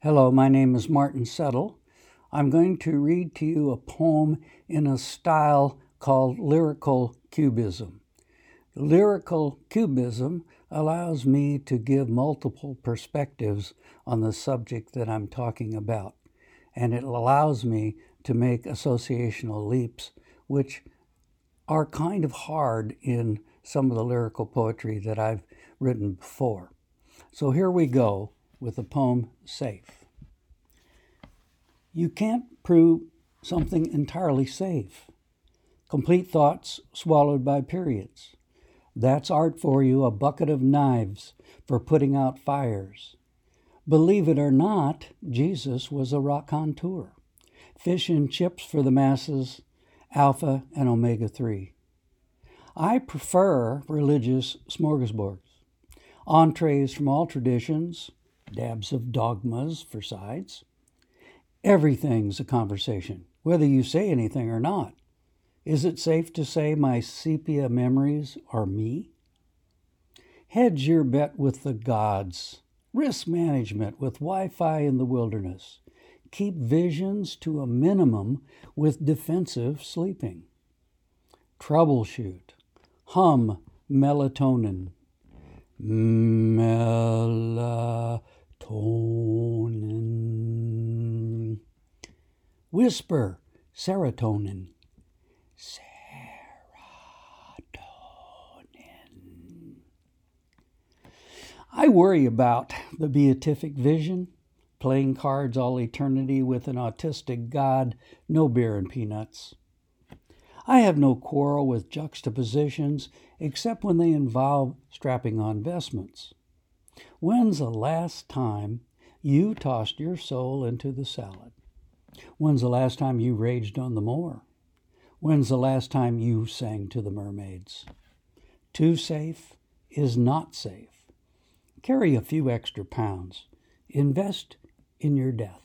Hello, my name is Martin Settle. I'm going to read to you a poem in a style called lyrical cubism. Lyrical cubism allows me to give multiple perspectives on the subject that I'm talking about, and it allows me to make associational leaps, which are kind of hard in some of the lyrical poetry that I've written before. So here we go with the poem Safe. You can't prove something entirely safe. Complete thoughts swallowed by periods. That's art for you, a bucket of knives for putting out fires. Believe it or not, Jesus was a raconteur. Fish and chips for the masses, alpha and omega-3. I prefer religious smorgasbords. Entrees from all traditions, dabs of dogmas for sides. Everything's a conversation, whether you say anything or not. Is it safe to say my sepia memories are me? Hedge your bet with the gods. Risk management with Wi-Fi in the wilderness. Keep visions to a minimum with defensive sleeping. Troubleshoot. Hum melatonin. Melatonin. Whisper serotonin. Serotonin. I worry about the beatific vision, playing cards all eternity with an autistic God, no beer and peanuts. I have no quarrel with juxtapositions except when they involve strapping on vestments. When's the last time you tossed your soul into the salad? When's the last time you raged on the moor? When's the last time you sang to the mermaids? Too safe is not safe. Carry a few extra pounds. Invest in your death.